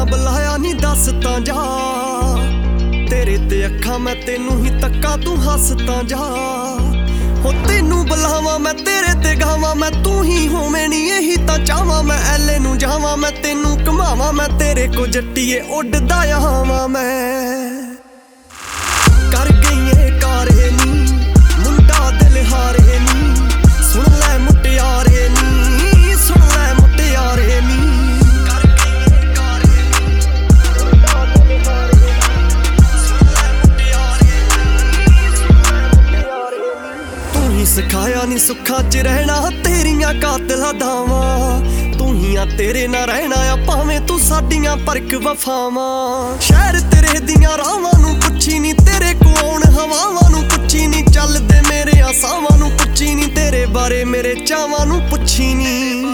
ਬੁਲਾਇਆ ਨੀ ਦੱਸ ਤਾਂ ਜਾ, ਤੇਰੇ ਤੇ ਅੱਖਾਂ ਮੈਂ ਤੈਨੂੰ ਹੀ ਤੱਕਾਂ ਤੂੰ ਹੱਸ ਤਾਂ ਜਾ। ਹੋ ਤੈਨੂੰ ਬੁਲਾਵਾਂ ਮੈਂ ਤੇਰੇ ਤੇ ਗਾਵਾਂ ਮੈਂ, ਤੂੰ ਹੀ ਹੋਵੇਂ ਨੀ ਇਹੀ ਤਾਂ ਚਾਹਵਾਂ ਮੈਂ। ਐਲੇ ਨੂੰ ਜਾਵਾਂ ਮੈਂ ਤੈਨੂੰ ਘੁਮਾਵਾਂ ਮੈਂ, ਤੇਰੇ ਕੋ ਜੱਟੀਏ ਉੱਡਦਾ ਆਵਾਂ ਮੈਂ। ਕਰ ਗਈਏ ਕਾਰੇ ਨੀ ਮੁੰਡਾ ਦਿਲ ਹਾਰੇ ਨੀ, ਸੁਣ ਲੈ ਮੁਟਿਆਰੇ ਨੀ, ਸੁਣ ਲੈ ਮੁਟਿਆਰੇ ਨੀ। ਕਰ ਗਈਏ ਕਾਰੇ ਨੀ ਮੁੰਡਾ ਦਿਲ ਹਾਰੇ ਨੀ, ਸੁਣ ਲੈ ਮੁਟਿਆਰੇ ਨੀ, ਸੁਣ ਲੈ ਮੁਟਿਆਰੇ ਨੀ। ਤੂੰ ਹੀ ਸਿਖਾਇਆ ਨੀ ਸੁੱਖਾਂ 'ਚ ਰਹਿਣਾ, ਤੇਰੀਆਂ ਕਾਤਲਾਂ ਦਾਵਾਂ ਤੂੰ ਹੀ ਆ, ਤੇਰੇ ਨਾਲ ਰਹਿਣਾ ਆ ਭਾਵੇਂ ਤੂੰ ਸਾਡੀਆਂ ਪਰਖ ਵਫਾਵਾਂ। ਸ਼ਹਿਰ ਤੇਰੇ ਦੀਆਂ ਰਾਵਾਂ ਨੂੰ ਪੁੱਛੀ ਨੀ, ਤੇਰੇ ਕੋਲ ਹਵਾਵਾਂ ਨੂੰ ਪੁੱਛੀ ਨੀ, ਚੱਲਦੇ ਮੇਰੇ ਆਸਾਵਾਂ ਨੂੰ ਪੁੱਛੀ ਨੀ, ਤੇਰੇ ਬਾਰੇ ਮੇਰੇ ਚਾਵਾਂ ਨੂੰ ਪੁੱਛੀ ਨੀ।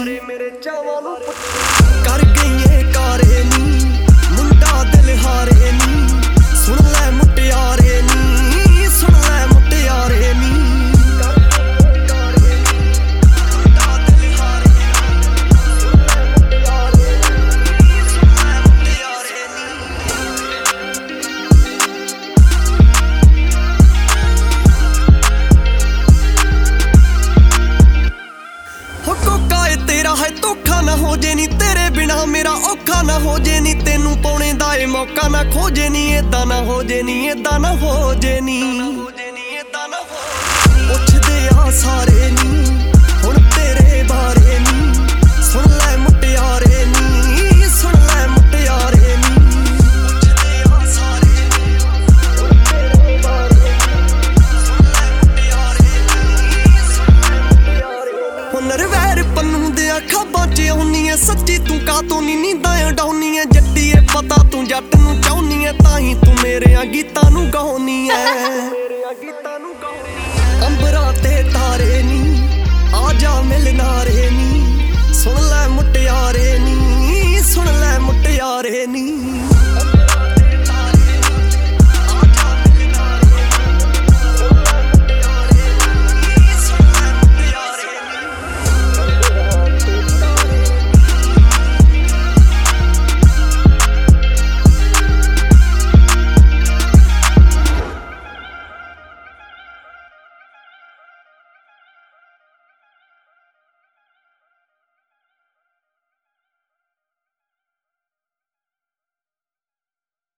ਕਰ ਗਈਏ ਕਾਰੇ ਨੀ ਮੁੰਡਾ ਦਿਲ ਹਾਰੇ ਨੀ, ਸੁਣ ਲੈ ਮੁਟਿਆਰੇ ਨੀ, ਸੁਣ ਲੈ ਮੁਟਿਆਰੇ ਨੀ। ਤੇਰਾ ਹੈ ਧੋਖਾ ਨਾ ਹੋ ਜੇ ਨੀ, ਤੇਰੇ ਬਿਨਾ ਮੇਰਾ ਔਖਾ ਨਾ ਹੋ ਜੇ ਨੀ, ਤੈਨੂੰ ਪਾਉਣੇ ਦਾ ਏ ਮੌਕਾ ਨਾ ਖੋਜੇ ਨੀ, ਏਦਾਂ ਨਾ ਹੋ ਜੇ ਨੀ, ਏਦਾਂ ਨਾ ਹੋ ਜੇ ਨੀ। ਪੁੱਛਦੇ ਆ ਸਾਰੇ ਨੀ ਹੁਣ ਤੇਰੇ ਬਾਰੇ ਨੀ, ਸੁਣ ਲੈ ਮੁਟਿਆਰੇ ਨੀ, ਸੁਣ ਲੈ ਮੁਟਿਆਰੇ ਨੀ। ਪੁੱਛਦੇ ਆ ਸਾਰੇ ਨੀ ਹੁਣ ਤੇਰੇ ਬਾਰੇ ਨੀ, ਸੁਣ ਲੈ ਮੁਟਿਆਰੇ ਨੀ, ਸੁਣ ਲੈ ਮੁਟਿਆਰੇ ਨੀ। ਹੁਨਰ ਵੈਰ ਪੰਨੂ ਦੇ ਖਾਬਾਂ 'ਚ ਆਉਣੀ ਐ, ਸੱਚੀ ਤੂੰ ਕਾਤੋਂ ਨੀ ਨੀਂਦਾਂ ਉਡਾਉਣੀ ਐ। ਜੱਟੀਏ ਪਤਾ ਤੂੰ ਜੱਟ ਨੂੰ ਚਾਹੁੰਨੀ ਐ, ਤਾਂ ਹੀ ਤੂੰ ਮੇਰਿਆਂ ਗੀਤਾਂ ਨੂੰ ਗਾਉਣੀ ਐ। ਅੰਬਰਾਂ ਤੇ ਤਾਰੇ ਨੀ ਆ ਜਾ ਮਿਲਨਾਰੇ ਨੀ, ਸੁਣ ਲੈ ਮੁਟਿਆਰੇ ਨੀ, ਸੁਣ ਲੈ ਮੁਟਿਆਰੇ ਨੀ।